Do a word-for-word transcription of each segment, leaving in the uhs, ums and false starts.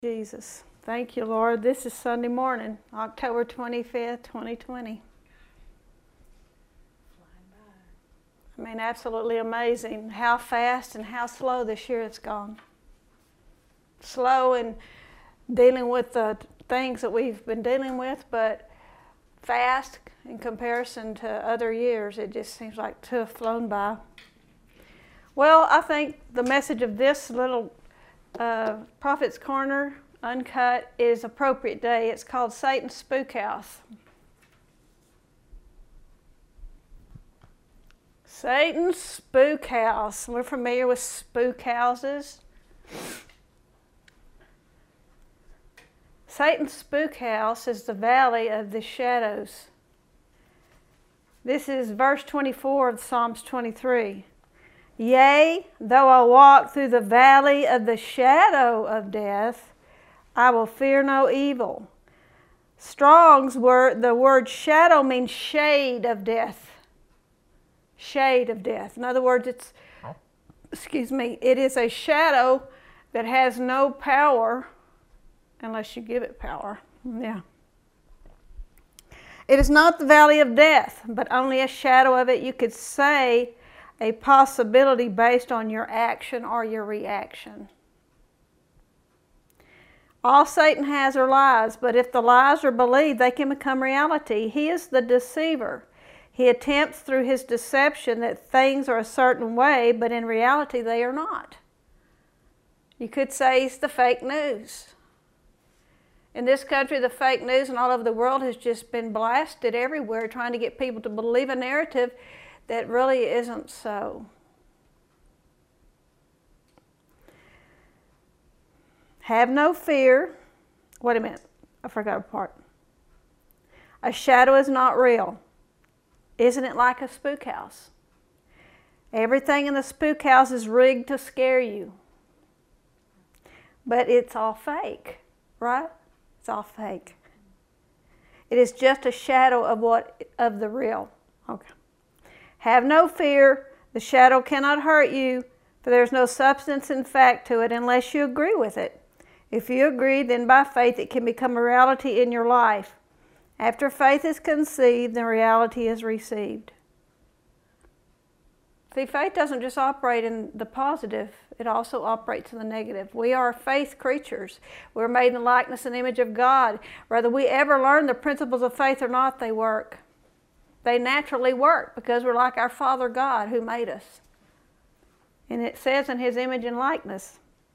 Jesus. Thank you, Lord. This is Sunday morning, October twenty-fifth, twenty twenty. I mean, absolutely amazing how fast and how slow this year has gone. Slow in dealing with the things that we've been dealing with, but fast in comparison to other years. It just seems like to have flown by. Well, I think the message of this little uh, Prophet's Corner Uncut is appropriate today. It's called Satan's Spook House. Satan's Spook House. We're familiar with spook houses. Satan's Spook House is the valley of the shadows. This is verse twenty-four of Psalms twenty-three. Yea, though I walk through the valley of the shadow of death, I will fear no evil. Strong's word, the word shadow means shade of death. Shade of death. In other words, it's, excuse me, it is a shadow that has no power unless you give it power. Yeah. It is not the valley of death, but only a shadow of it. You could say a possibility based on your action or your reaction. All Satan has are lies, but if the lies are believed, they can become reality. He is the deceiver. He attempts through his deception that things are a certain way, but in reality they are not. You could say he's the fake news. In this country, the fake news and all over the world has just been blasted everywhere, trying to get people to believe a narrative that really isn't so. Have no fear. Wait a minute. I forgot a part. A shadow is not real. Isn't it like a spook house? Everything in the spook house is rigged to scare you. But it's all fake, right? It's all fake. It is just a shadow of what of the real. Okay. Have no fear. The shadow cannot hurt you, for there is no substance in fact to it unless you agree with it. If you agree, then by faith it can become a reality in your life. After faith is conceived, then reality is received. See, faith doesn't just operate in the positive, it also operates in the negative. We are faith creatures. We're made in the likeness and image of God. Whether we ever learn the principles of faith or not, they work. They naturally work because we're like our Father God who made us. And it says in His image and likeness.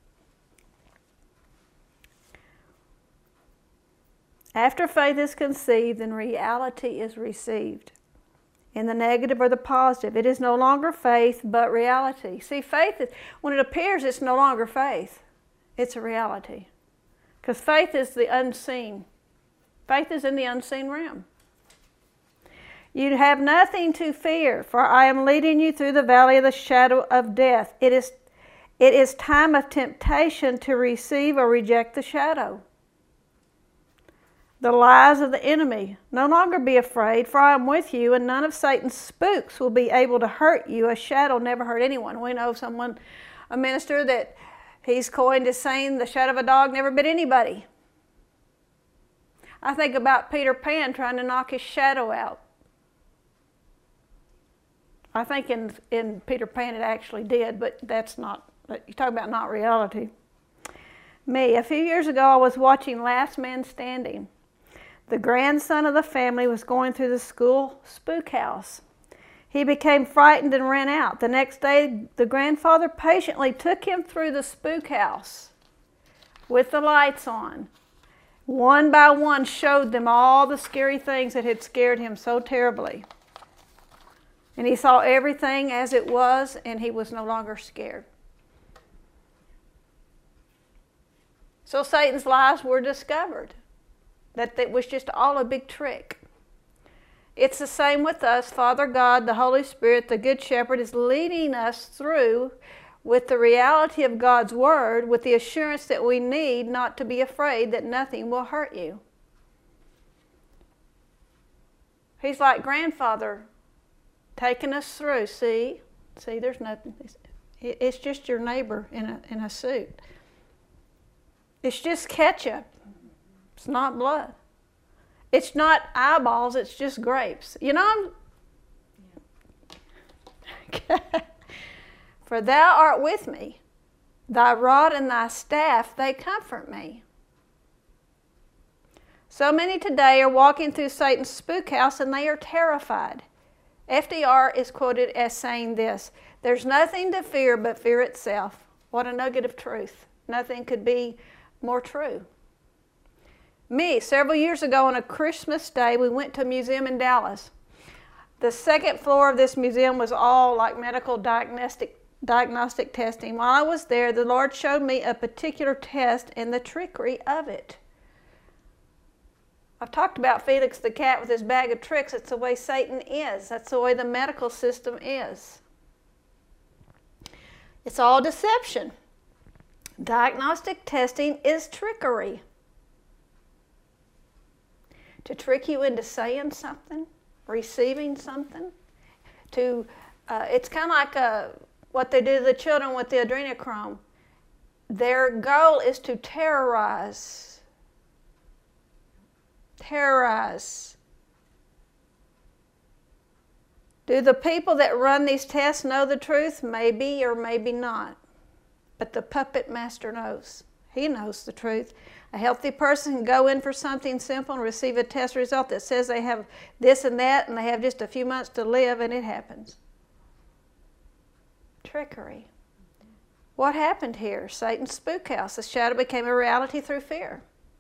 After faith is conceived, then reality is received. In the negative or the positive, it is no longer faith, but reality. See, faith, is, when it appears, it's no longer faith. It's a reality. Because faith is the unseen. Faith is in the unseen realm. You have nothing to fear, for I am leading you through the valley of the shadow of death. It is, it is time of temptation to receive or reject the shadow. The lies of the enemy. No longer be afraid, for I am with you, and none of Satan's spooks will be able to hurt you. A shadow never hurt anyone. We know someone, a minister, that he's coined as saying the shadow of a dog never bit anybody. I think about Peter Pan trying to knock his shadow out. I think in, in Peter Pan it actually did, but that's not, you talk about not reality. Me, a few years ago I was watching Last Man Standing. The grandson of the family was going through the school spook house. He became frightened and ran out. The next day, the grandfather patiently took him through the spook house with the lights on. One by one showed them all the scary things that had scared him so terribly. And he saw everything as it was, and he was no longer scared. So Satan's lies were discovered. That it was just all a big trick. It's the same with us. Father God, the Holy Spirit, the Good Shepherd, is leading us through with the reality of God's Word, with the assurance that we need not to be afraid that nothing will hurt you. He's like grandfather taking us through. See, see, there's nothing. It's just your neighbor in a, in a suit. It's just ketchup. It's not blood. It's not eyeballs, it's just grapes. You know, I'm... For thou art with me. Thy rod and thy staff, they comfort me. So many today are walking through Satan's spook house and they are terrified. F D R is quoted as saying this: there's nothing to fear but fear itself. What a nugget of truth. Nothing could be more true. Me, several years ago on a Christmas day, we went to a museum in Dallas. The second floor of this museum was all like medical diagnostic, diagnostic testing. While I was there, the Lord showed me a particular test and the trickery of it. I've talked about Felix the cat with his bag of tricks. It's the way Satan is. That's the way the medical system is. It's all deception. Diagnostic testing is trickery. To trick you into saying something, receiving something. To, uh, it's kind of like uh, what they do to the children with the adrenochrome. Their goal is to terrorize. Terrorize. Do the people that run these tests know the truth? Maybe or maybe not. But the puppet master knows. He knows the truth. A healthy person can go in for something simple and receive a test result that says they have this and that and they have just a few months to live, and it happens. Trickery. What happened here? Satan's spook house. The shadow became a reality through fear.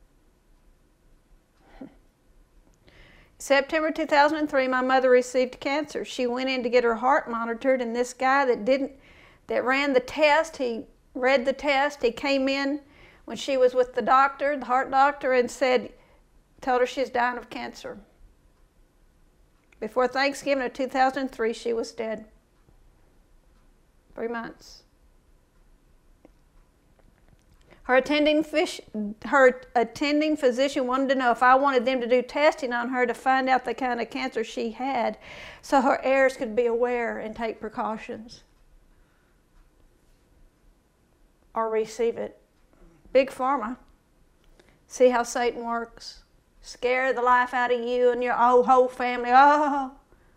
September two thousand three, my mother received cancer. She went in to get her heart monitored, and this guy that didn't, that ran the test, he read the test, he came in when she was with the doctor, the heart doctor, and said, told her she's dying of cancer. Before Thanksgiving of two thousand three, she was dead. Three months. Her attending, fish, her attending physician wanted to know if I wanted them to do testing on her to find out the kind of cancer she had so her heirs could be aware and take precautions or receive it. Big pharma. See how Satan works? Scare the life out of you and your whole, whole family. Oh.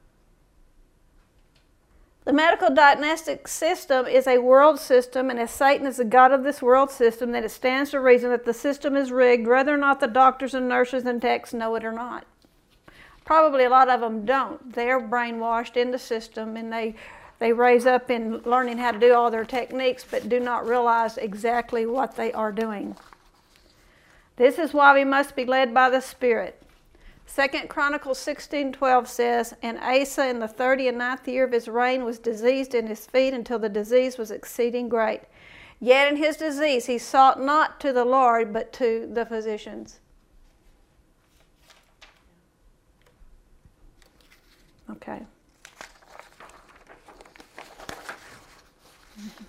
The medical diagnostic system is a world system, and as Satan is the god of this world system, then it stands to reason that the system is rigged, whether or not the doctors and nurses and techs know it or not. Probably a lot of them don't. They're brainwashed in the system, and they, they raise up in learning how to do all their techniques, but do not realize exactly what they are doing. This is why we must be led by the Spirit. Second Chronicles sixteen twelve says, and Asa in the thirty and ninth year of his reign was diseased in his feet until the disease was exceeding great. Yet in his disease he sought not to the Lord, but to the physicians. Okay. Mm-hmm.